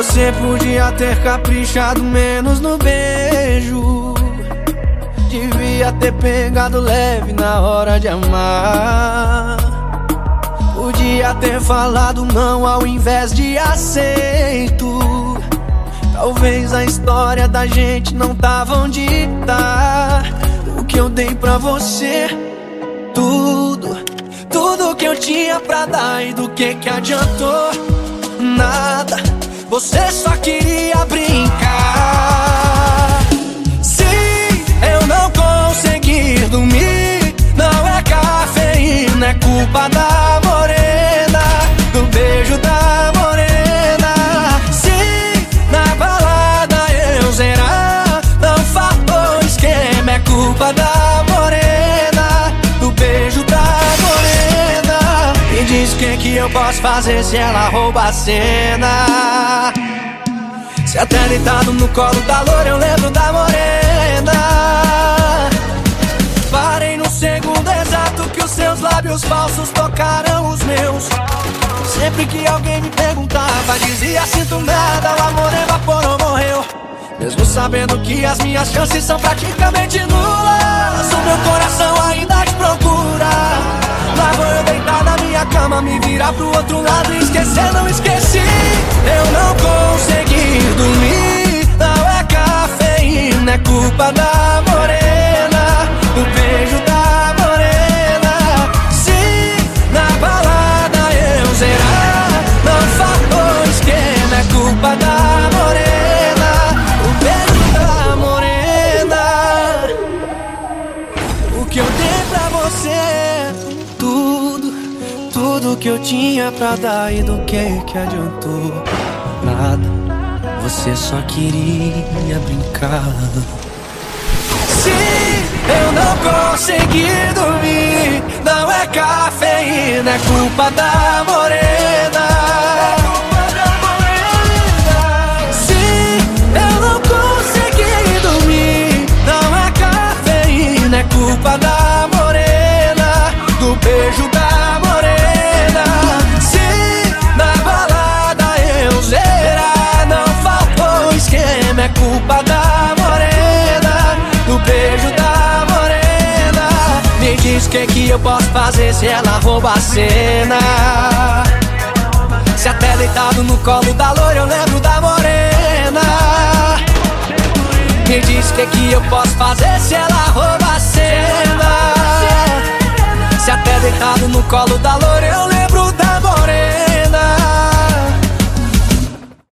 Você podia ter caprichado menos no beijo, devia ter pegado leve na hora de amar. Podia ter falado não ao invés de aceito. Talvez a história da gente não tava onde tá. O que eu dei pra você, tudo que eu tinha pra dar, e do que adiantou? Nada, você só queria brincar. Sim, eu não consegui dormir, não é cafeína, é culpa da morena, do beijo da morena. Sim, na balada eu zerar, não faltou esquema, é culpa da morena, do beijo da morena. Me diz o que eu posso fazer se ela rouba a cena. Se até deitado no colo da loura eu lembro da morena. Parei no segundo exato que os seus lábios falsos tocaram os meus. Sempre que alguém me perguntava, dizia sinto nada, o amor evaporou, morreu. Mesmo sabendo que as minhas chances são praticamente nulas, o meu coração ainda te procura. Lá vou eu deitar na minha cama, me virar pro outro lado e esquecer, não esqueci. Eu não consegui dormir, não é cafeína, é culpa da morena, do beijo da morena. Sim, na balada eu zerar, não faltou esquema, é culpa da morena, o beijo da morena. O que eu dei pra você, tudo que eu tinha pra dar, e do que adiantou? Nada, você só queria brincar. Sim, eu não consegui dormir, não é cafeína, é culpa da morena. Sim, eu não consegui dormir, não é cafeína, é culpa da morena, do beijo da morena. Sim, na balada eu zerar, não faltou esquema, é culpa da morena, do beijo da morena. Me diz o que eu posso fazer se ela rouba a cena. Se até deitado no colo da loira eu lembro da morena. Me diz o que eu posso fazer se ela rouba a cena. Se até deitado no colo da loira eu lembro da morena.